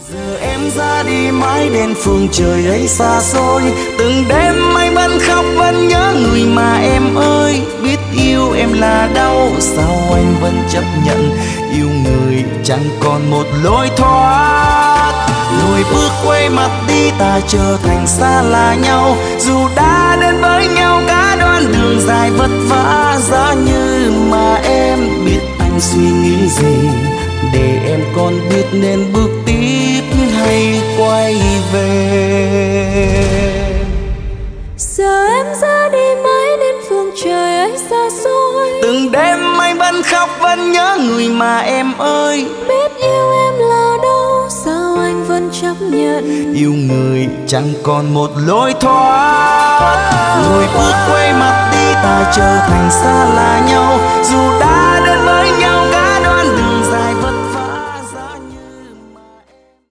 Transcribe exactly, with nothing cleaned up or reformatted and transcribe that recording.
Giờ em ra đi mãi đến phương trời ấy xa xôi, từng đêm anh vẫn khóc vẫn nhớ người mà em ơi. Biết yêu em là đau, sao anh vẫn chấp nhận yêu người chẳng còn một lối thoát. Lùi bước quay mặt đi, ta trở thành xa lạ nhau, dù đã đến với nhau cả đoạn đường dài vất vả. Giá như mà em biết anh suy nghĩ gì, để em còn biết nên bước tiếp hay quay về. Giờ em ra đi mãi đến phương trời ấy xa xôi, từng đêm anh vẫn khóc vẫn nhớ người mà em ơi. biết yêu em là đâu, sao anh vẫn chấp nhận yêu người chẳng còn một lối thoát. Lùi bước quay mặt đi, ta trở thành xa lạ nhau, dù đã đến với nhau